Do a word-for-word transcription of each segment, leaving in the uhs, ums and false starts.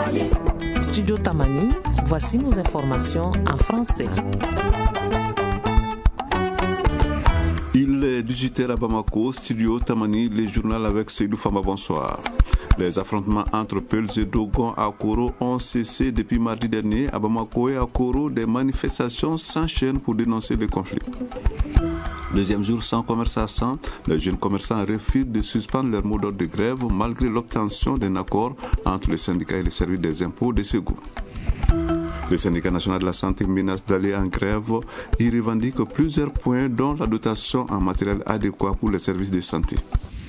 Studio Tamani, voici nos informations en français. Il est dix-huit heures à Bamako, Studio Tamani, les journaux avec Seydou Fama, bonsoir. Les affrontements entre Peuls et Dogon à Koro ont cessé depuis mardi dernier. À Bamako et à Koro, des manifestations s'enchaînent pour dénoncer le conflit. Deuxième jour sans conversation, les jeunes commerçants refusent de suspendre leur mot d'ordre de grève malgré l'obtention d'un accord entre les syndicats et les services des impôts de Ségou. Le syndicat national de la santé menace d'aller en grève. Il revendique plusieurs points dont la dotation en matériel adéquat pour les services de santé.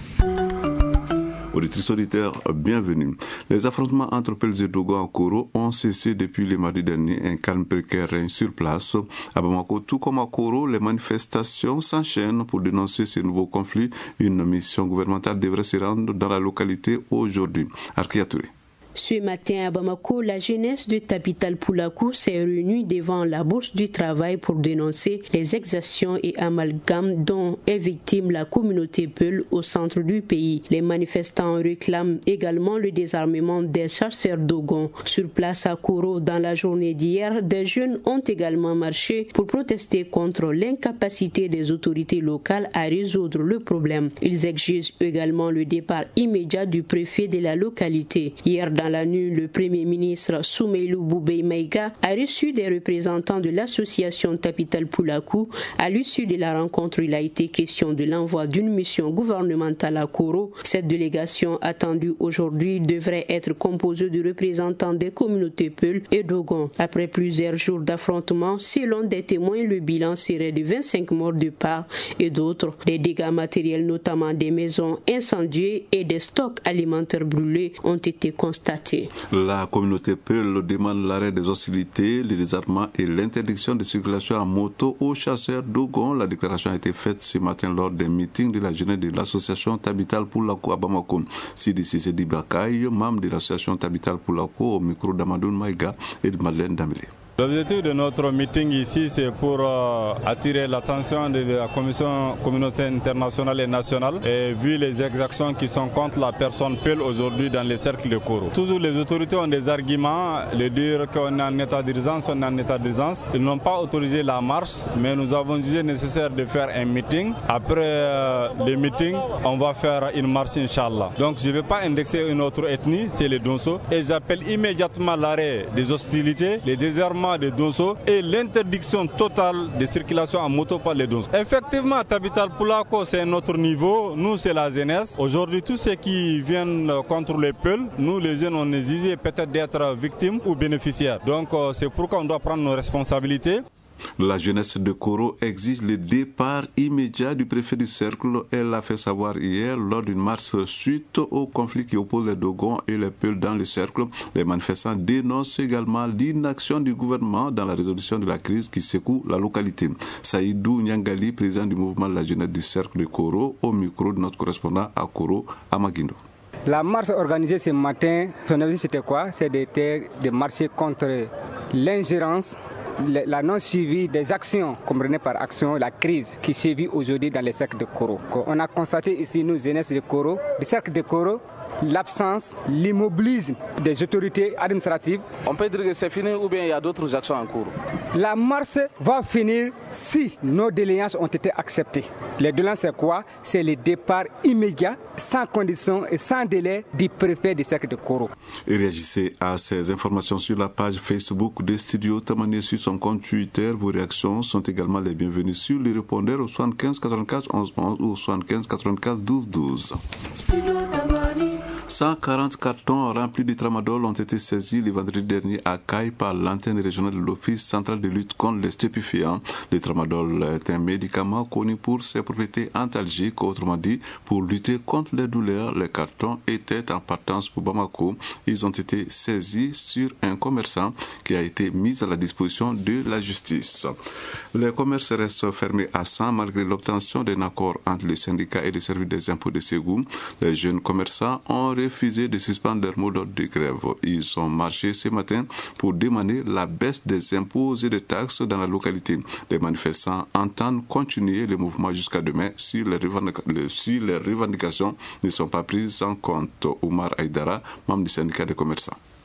Auditrices auditeurs, bienvenue. Les affrontements entre Peuls et Dogon à Koro ont cessé depuis le mardi dernier. Un calme précaire règne sur place. À Bamako, tout comme à Koro, les manifestations s'enchaînent pour dénoncer ces nouveaux conflits. Une mission gouvernementale devrait se rendre dans la localité aujourd'hui. Arkia Touré. Ce matin à Bamako, la jeunesse de Tapital Poulakou s'est réunie devant la Bourse du Travail pour dénoncer les exactions et amalgames dont est victime la communauté Peul au centre du pays. Les manifestants réclament également le désarmement des chasseurs Dogon. Sur place à Koro, dans la journée d'hier, des jeunes ont également marché pour protester contre l'incapacité des autorités locales à résoudre le problème. Ils exigent également le départ immédiat du préfet de la localité. Hier, dans la nuit, le Premier ministre Soumeilou Boubei Maïga a reçu des représentants de l'association Tapital Poulakou. À l'issue de la rencontre, il a été question de l'envoi d'une mission gouvernementale à Koro. Cette délégation attendue aujourd'hui devrait être composée de représentants des communautés Peul et Dogon. Après plusieurs jours d'affrontements, selon des témoins, le bilan serait de vingt-cinq morts de part et d'autres. Les dégâts matériels, notamment des maisons incendiées et des stocks alimentaires brûlés, ont été constatés. La communauté Peul demande l'arrêt des hostilités, le désarmement et l'interdiction de circulation en moto aux chasseurs Dogon. La déclaration a été faite ce matin lors d'un meeting de la jeunesse de l'association Tapital Poulakou à Bamako. Sidi Sissé Dibakaï, membre de l'association Tapital Poulakou, au micro d'Amadoun Maïga et de Madeleine Damélé. L'objectif de notre meeting ici, c'est pour euh, attirer l'attention de la Commission communautaire internationale et nationale et vu les exactions qui sont contre la personne Peul aujourd'hui dans les cercles de Koro. Toujours les autorités ont des arguments, le dire qu'on est en état d'urgence, on est en état d'urgence. Ils n'ont pas autorisé la marche, mais nous avons jugé nécessaire de faire un meeting. Après euh, le meeting, on va faire une marche, Inch'Allah. Donc je ne vais pas indexer une autre ethnie, c'est les Donso. Et j'appelle immédiatement l'arrêt des hostilités, les désarmements des Donso et l'interdiction totale de circulation en moto par les Donso. Effectivement, Tapital Poulakou, c'est notre niveau. Nous, c'est la jeunesse. Aujourd'hui, tous ceux qui viennent contre les Peuls, nous, les jeunes, on exige peut-être d'être victimes ou bénéficiaires. Donc, c'est pourquoi on doit prendre nos responsabilités. La jeunesse de Koro exige le départ immédiat du préfet du cercle. Elle l'a fait savoir hier lors d'une marche suite au conflit qui oppose les Dogons et les Peuls dans le cercle. Les manifestants dénoncent également l'inaction du gouvernement dans la résolution de la crise qui secoue la localité. Saïdou Nyangali, président du mouvement de la jeunesse du cercle de Koro, au micro de notre correspondant à Koro, à Maguindo. La marche organisée ce matin, son objectif c'était quoi? C'était de marcher contre l'ingérence, la non-suivi des actions, comprenez par action la crise qui sévit aujourd'hui dans les cercles de Koro. On a constaté ici, nous, jeunesse de Koro, les cercles de Koro, l'absence, l'immobilisme des autorités administratives. On peut dire que c'est fini ou bien il y a d'autres actions en cours? La marche va finir si nos doléances ont été acceptées. Les doléances, c'est quoi? C'est le départ immédiat, sans condition et sans délai du préfet du cercle de Koro. Et réagissez à ces informations sur la page Facebook de Studio Tamani sur son compte Twitter. Vos réactions sont également les bienvenues sur les répondeurs au soixante-quinze quatre-vingt-quinze onze onze ou au soixante-quinze quatre-vingt-quinze douze douze. cent quarante cartons remplis de tramadol ont été saisis le vendredi dernier à Caille par l'antenne régionale de l'Office central de lutte contre les stupéfiants. Le tramadol est un médicament connu pour ses propriétés antalgiques, autrement dit, pour lutter contre les douleurs. Les cartons étaient en partance pour Bamako. Ils ont été saisis sur un commerçant qui a été mis à la disposition de la justice. Les commerces restent fermés à cent malgré l'obtention d'un accord entre les syndicats et les services des impôts de Ségou. Les jeunes commerçants ont refusé de suspendre leur mot d'ordre de grève. Ils ont marché ce matin pour demander la baisse des impôts et des taxes dans la localité. Les manifestants entendent continuer le mouvement jusqu'à demain si les, revendic- si les revendications ne sont pas prises en compte. Oumar Aïdara, membre du syndicat des commerçants. Oui,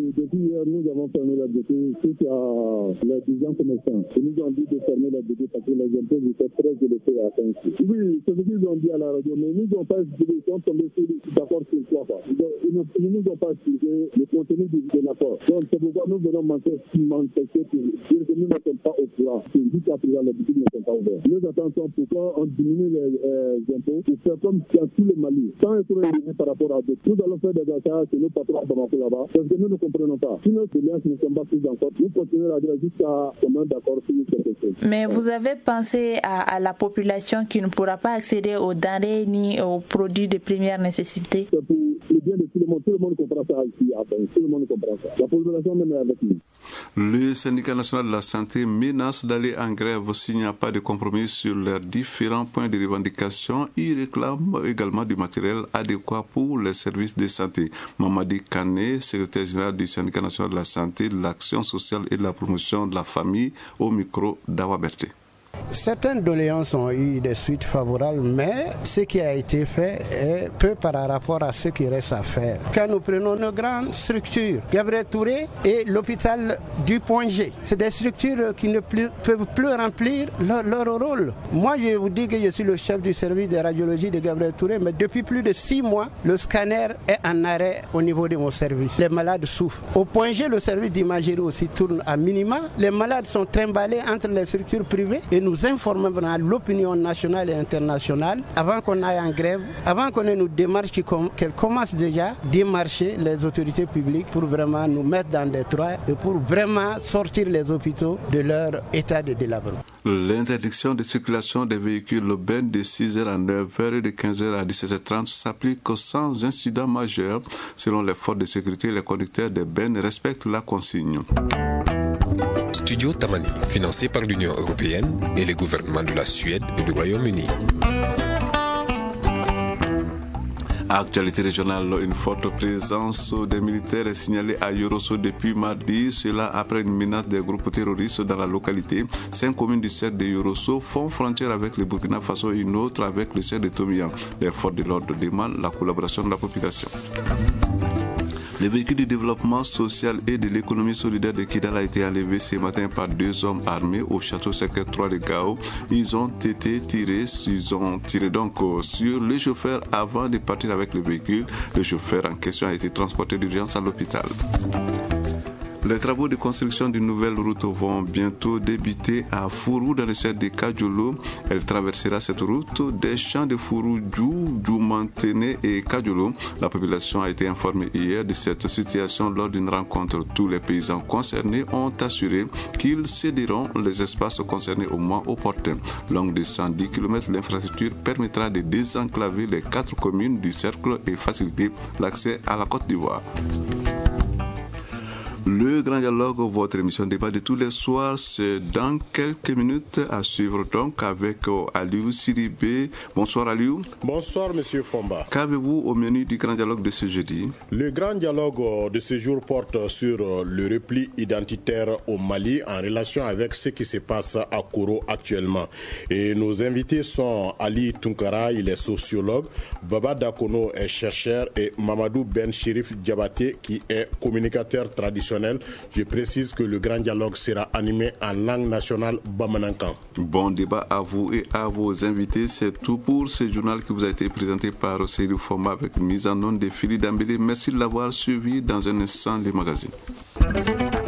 depuis hier, nous avons fermé la boutique suite à les dix ans commerçants. Ils nous ont dit de fermer la boutique parce que les impôts étaient très élevés à cinq. Oui, c'est ce qu'ils ont dit à la radio, mais ils n'ont pas expliqué, ils sont tombés d'accord sur quoi. Ils ne nous ont pas expliqué le contenu de l'accord. Donc c'est pourquoi nous venons m'empêcher pour dire que nous ne sommes pas au courant. Jusqu'à présent, les boutiques ne sont pas ouvertes. Nous attendons pourquoi on diminue les euh, impôts pour faire comme dans tout le Mali, sans être éliminé par rapport à d'autres. Nous allons faire des achats chez nos patrons à Bamako là-bas, parce que nous ne comprenons pas. Si nos clients ne sont pas pris en compte, nous continuerons à dire jusqu'à commun d'accord sur quelque chose. Mais vous avez pensé à, à la population qui ne pourra pas accéder aux denrées ni aux produits de première nécessité? C'est pour le bien de tout le monde. Tout le monde comprend ça ici. Tout le monde comprend ça. La population même est avec nous. Le syndicat national de la santé menace d'aller en grève s'il n'y a pas de compromis sur leurs différents points de revendication. Il réclame également du matériel adéquat pour les services de santé. Mamadi Kane, secrétaire général du syndicat national de la santé, de l'action sociale et de la promotion de la famille, au micro d'Awa Berté. Certaines doléances ont eu des suites favorables, mais ce qui a été fait est peu par rapport à ce qui reste à faire. Quand nous prenons nos grandes structures, Gabriel Touré et l'hôpital du Point G, c'est des structures qui ne plus, peuvent plus remplir leur, leur rôle. Moi, je vous dis que je suis le chef du service de radiologie de Gabriel Touré, mais depuis plus de six mois, le scanner est en arrêt au niveau de mon service. Les malades souffrent. Au Point G, le service d'imagerie aussi tourne à minima. Les malades sont trimballés entre les structures privées et nous informer l'opinion nationale et internationale avant qu'on aille en grève, avant qu'on ait nos démarches qu'elles commencent déjà à démarcher les autorités publiques pour vraiment nous mettre dans des droits et pour vraiment sortir les hôpitaux de leur état de délabrement. L'interdiction de circulation des véhicules urbains de six heures à neuf heures et de quinze heures à dix-sept heures trente s'applique sans incident majeur. Selon les forces de sécurité, les conducteurs des bennes respectent la consigne. Studio Tamani, financé par l'Union européenne et les gouvernements de la Suède et du Royaume-Uni. Actualité régionale, une forte présence des militaires est signalée à Yorosso depuis mardi. Cela après une menace des groupes terroristes dans la localité. Cinq communes du cercle de Yorosso font frontière avec le Burkina Faso et une autre avec le cercle de Tomiyan. Les forces de l'ordre demandent la collaboration de la population. Le véhicule du développement social et de l'économie solidaire de Kidal a été enlevé ce matin par deux hommes armés au château secret trois de Gao. Ils ont été tirés, ils ont tiré donc sur le chauffeur avant de partir avec le véhicule. Le chauffeur en question a été transporté d'urgence à l'hôpital. Les travaux de construction d'une nouvelle route vont bientôt débuter à Fourou dans le cercle de Kadjolo. Elle traversera cette route des champs de Fourou, Djou, Djoumantene et Kadjolo. La population a été informée hier de cette situation lors d'une rencontre. Tous les paysans concernés ont assuré qu'ils céderont les espaces concernés au moins opportun. Longue de cent dix kilomètres, l'infrastructure permettra de désenclaver les quatre communes du cercle et faciliter l'accès à la Côte d'Ivoire. Le Grand Dialogue, votre émission débat de tous les soirs, c'est dans quelques minutes à suivre donc avec Aliou Sidibé. Bonsoir Aliou. Bonsoir Monsieur Fomba. Qu'avez-vous au menu du Grand Dialogue de ce jeudi? Le Grand Dialogue de ce jour porte sur le repli identitaire au Mali en relation avec ce qui se passe à Koro actuellement. Et nos invités sont Ali Tunkara, il est sociologue, Baba Dakono est chercheur et Mamadou Ben Chérif Diabaté qui est communicateur traditionnel. Je précise que le Grand Dialogue sera animé en langue nationale bamanankan. Bon débat à vous et à vos invités. C'est tout pour ce journal qui vous a été présenté par Seydou Foma avec mise en onde de Philippe Dambélé. Merci de l'avoir suivi. Dans un instant, les magazines.